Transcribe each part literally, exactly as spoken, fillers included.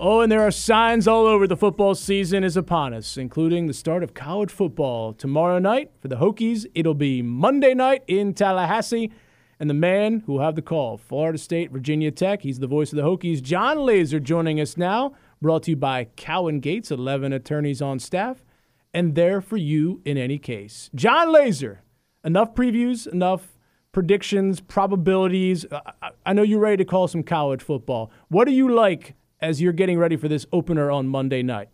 Oh, and there are signs all over. The football season is upon us, including the start of college football. Tomorrow night for the Hokies, it'll be Monday night in Tallahassee. And the man who will have the call, Florida State, Virginia Tech. He's the voice of the Hokies. Jon Laaser joining us now, brought to you by Cowan Gates, eleven attorneys on staff, and there for you in any case. Jon Laaser, enough previews, enough predictions, probabilities. I, I know you're ready to call some college football. What do you like as you're getting ready for this opener on Monday night?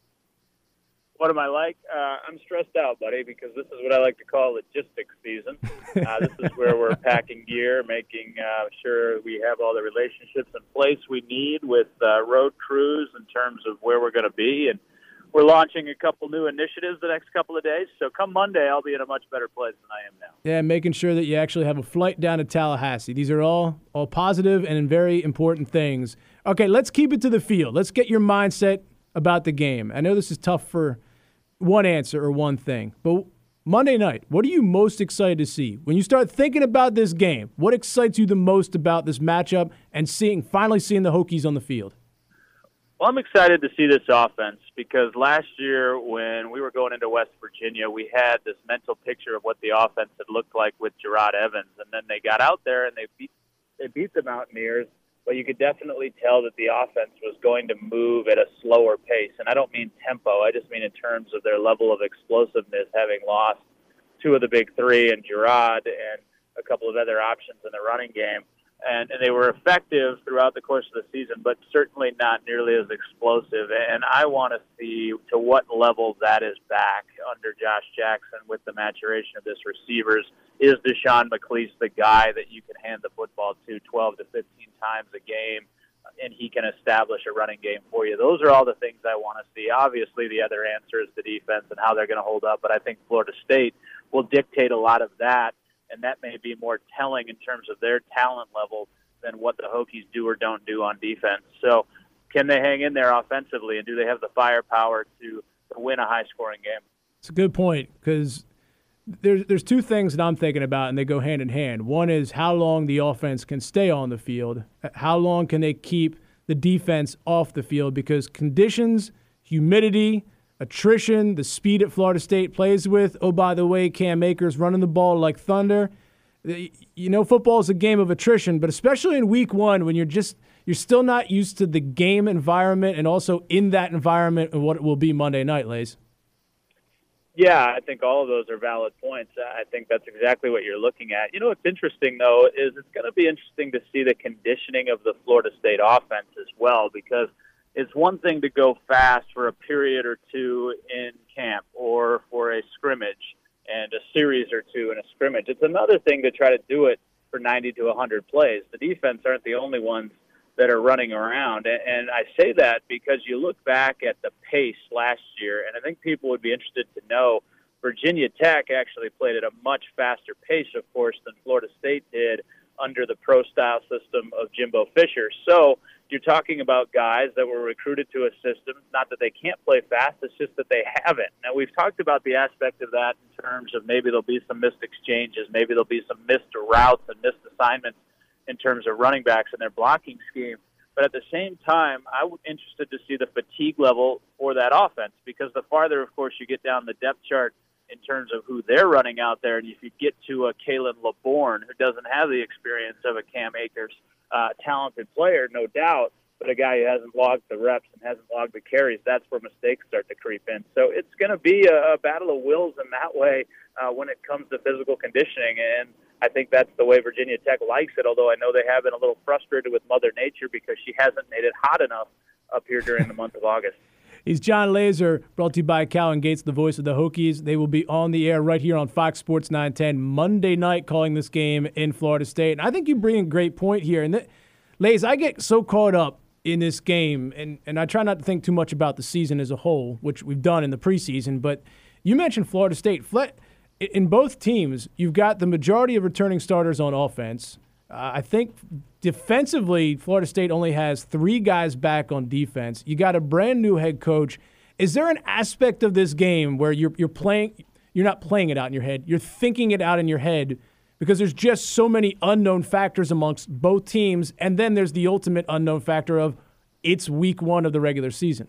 What am I like? Uh, I'm stressed out, buddy, because this is what I like to call logistics season. Uh, this is where we're packing gear, making uh, sure we have all the relationships in place we need with uh, road crews in terms of where we're going to be. And we're launching a couple new initiatives the next couple of days. So come Monday, I'll be in a much better place than I am now. Yeah, making sure that you actually have a flight down to Tallahassee. These are all, all positive and very important things. Okay, let's keep it to the field. Let's get your mindset about the game. I know this is tough for one answer or one thing, but Monday night, what are you most excited to see? When you start thinking about this game, what excites you the most about this matchup and seeing finally seeing the Hokies on the field? Well, I'm excited to see this offense because last year when we were going into West Virginia, we had this mental picture of what the offense had looked like with Gerard Evans, and then they got out there and they beat they beat the Mountaineers. But you could definitely tell that the offense was going to move at a slower pace. And I don't mean tempo. I just mean in terms of their level of explosiveness, having lost two of the big three and Gerard and a couple of other options in the running game. And, and they were effective throughout the course of the season, but certainly not nearly as explosive. And I want to see to what level that is back under Josh Jackson with the maturation of this receivers. Is Deshaun McClease the guy that you can hand the football to twelve to fifteen times a game, and he can establish a running game for you? Those are all the things I want to see. Obviously, the other answer is the defense and how they're going to hold up, but I think Florida State will dictate a lot of that, and that may be more telling in terms of their talent level than what the Hokies do or don't do on defense. So can they hang in there offensively, and do they have the firepower to, to win a high-scoring game? It's a good point because There's there's two things that I'm thinking about, and they go hand in hand. One is how long the offense can stay on the field. How long can they keep the defense off the field? Because conditions, humidity, attrition, the speed that Florida State plays with. Oh, by the way, Cam Akers running the ball like thunder. You know, football is a game of attrition, but especially in week one when you're just you're still not used to the game environment and also in that environment and what it will be Monday night, Lays. Yeah, I think all of those are valid points. I think that's exactly what you're looking at. You know what's interesting, though, is it's going to be interesting to see the conditioning of the Florida State offense as well, because it's one thing to go fast for a period or two in camp or for a scrimmage and a series or two in a scrimmage. It's another thing to try to do it for ninety to one hundred plays. The defense aren't the only ones that are running around. And I say that because you look back at the pace last year, and I think people would be interested to know Virginia Tech actually played at a much faster pace, of course, than Florida State did under the pro-style system of Jimbo Fisher. So you're talking about guys that were recruited to a system, not that they can't play fast, it's just that they haven't. Now, we've talked about the aspect of that in terms of maybe there'll be some missed exchanges, maybe there'll be some missed routes and missed assignments in terms of running backs and their blocking scheme. But at the same time, I'm interested to see the fatigue level for that offense, because the farther, of course, you get down the depth chart in terms of who they're running out there, and if you get to a Kalen LeBourne, who doesn't have the experience of a Cam Akers, uh, talented player, no doubt, but a guy who hasn't logged the reps and hasn't logged the carries, that's where mistakes start to creep in. So it's going to be a, a battle of wills in that way uh, when it comes to physical conditioning, and I think that's the way Virginia Tech likes it, although I know they have been a little frustrated with Mother Nature because she hasn't made it hot enough up here during the month of August. He's Jon Laaser, brought to you by Cowan Gates, the voice of the Hokies. They will be on the air right here on Fox Sports nine ten Monday night calling this game in Florida State. And I think you bring a great point here. And Lays, I get so caught up in this game, and, and I try not to think too much about the season as a whole, which we've done in the preseason. But you mentioned Florida State. In both teams, you've got the majority of returning starters on offense. Uh, I think defensively, Florida State only has three guys back on defense. You got a brand new head coach. Is there an aspect of this game where you're you're playing, you're not playing it out in your head, you're thinking it out in your head because there's just so many unknown factors amongst both teams, and then there's the ultimate unknown factor of it's week one of the regular season.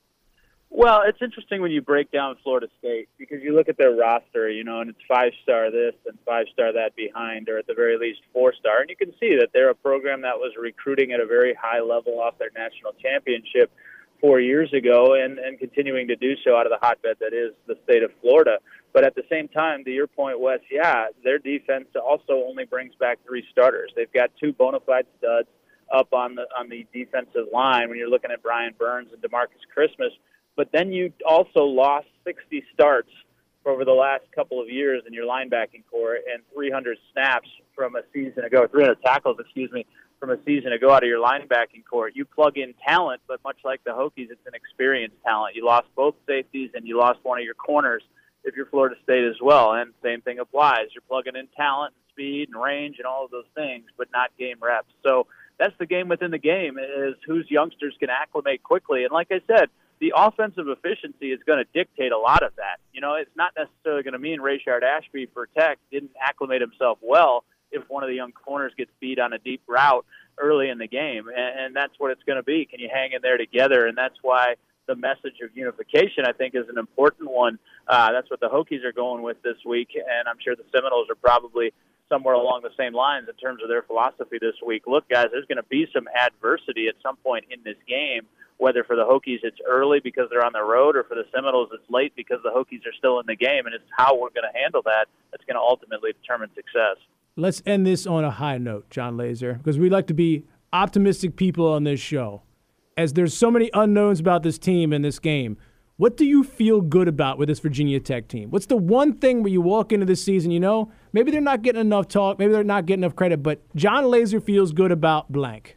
Well, it's interesting when you break down Florida State because you look at their roster, you know, and it's five-star this and five-star that behind, or at the very least four-star. And you can see that they're a program that was recruiting at a very high level off their national championship four years ago and, and continuing to do so out of the hotbed that is the state of Florida. But at the same time, to your point, Wes, yeah, their defense also only brings back three starters. They've got two bona fide studs up on the on the defensive line when you're looking at Brian Burns and DeMarcus Christmas. But then you also lost sixty starts over the last couple of years in your linebacking core and three hundred snaps from a season ago, three hundred tackles, excuse me, from a season ago out of your linebacking core. You plug in talent, but much like the Hokies, it's an experienced talent. You lost both safeties and you lost one of your corners if you're Florida State as well, and same thing applies. You're plugging in talent and speed and range and all of those things, but not game reps. So that's the game within the game is whose youngsters can acclimate quickly. And like I said, the offensive efficiency is going to dictate a lot of that. You know, it's not necessarily going to mean Rayshard Ashby for Tech didn't acclimate himself well if one of the young corners gets beat on a deep route early in the game. And, and that's what it's going to be. Can you hang in there together? And that's why the message of unification, I think, is an important one. Uh, that's what the Hokies are going with this week, and I'm sure the Seminoles are probably somewhere along the same lines in terms of their philosophy this week. Look, guys, there's going to be some adversity at some point in this game, whether for the Hokies it's early because they're on the road or for the Seminoles it's late because the Hokies are still in the game, and it's how we're going to handle that that's going to ultimately determine success. Let's end this on a high note, John Laser, because we like to be optimistic people on this show. As there's so many unknowns about this team and this game, what do you feel good about with this Virginia Tech team? What's the one thing where you walk into this season, you know, maybe they're not getting enough talk, maybe they're not getting enough credit, but John Laser feels good about blank?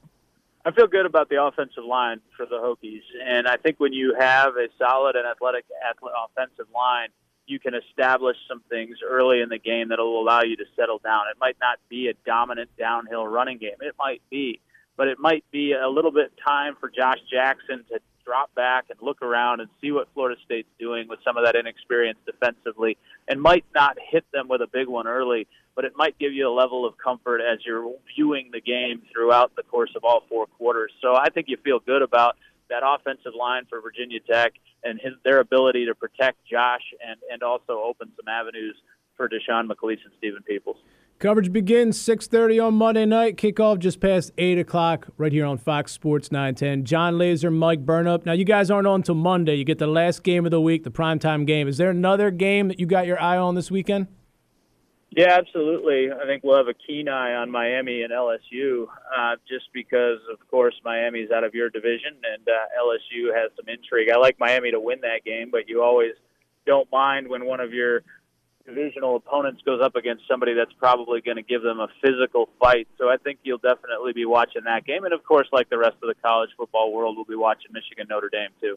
I feel good about the offensive line for the Hokies, and I think when you have a solid and athletic offensive line, you can establish some things early in the game that will allow you to settle down. It might not be a dominant downhill running game. It might be. But it might be a little bit time for Josh Jackson to drop back and look around and see what Florida State's doing with some of that inexperience defensively, and might not hit them with a big one early, but it might give you a level of comfort as you're viewing the game throughout the course of all four quarters. So I think you feel good about that offensive line for Virginia Tech and his, their ability to protect Josh and, and also open some avenues for Deshaun McAleese and Stephen Peoples. Coverage begins six thirty on Monday night. Kickoff just past eight o'clock right here on Fox Sports nine ten. John Laser, Mike Burnup. Now, you guys aren't on until Monday. You get the last game of the week, the primetime game. Is there another game that you got your eye on this weekend? Yeah, absolutely. I think we'll have a keen eye on Miami and L S U uh, just because, of course, Miami's out of your division and uh, L S U has some intrigue. I like Miami to win that game, but you always don't mind when one of your divisional opponents goes up against somebody that's probably going to give them a physical fight. So I think you'll definitely be watching that game. And, of course, like the rest of the college football world, we'll be watching Michigan Notre Dame, too.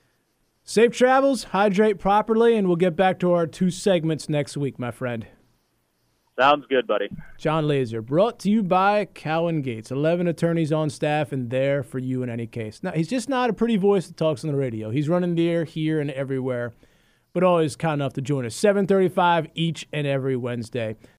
Safe travels, hydrate properly, and we'll get back to our two segments next week, my friend. Sounds good, buddy. John Laser, brought to you by Cowan Gates. eleven attorneys on staff and there for you in any case. Now, he's just not a pretty voice that talks on the radio. He's running there, here, and everywhere, but always kind enough to join us. seven thirty-five each and every Wednesday.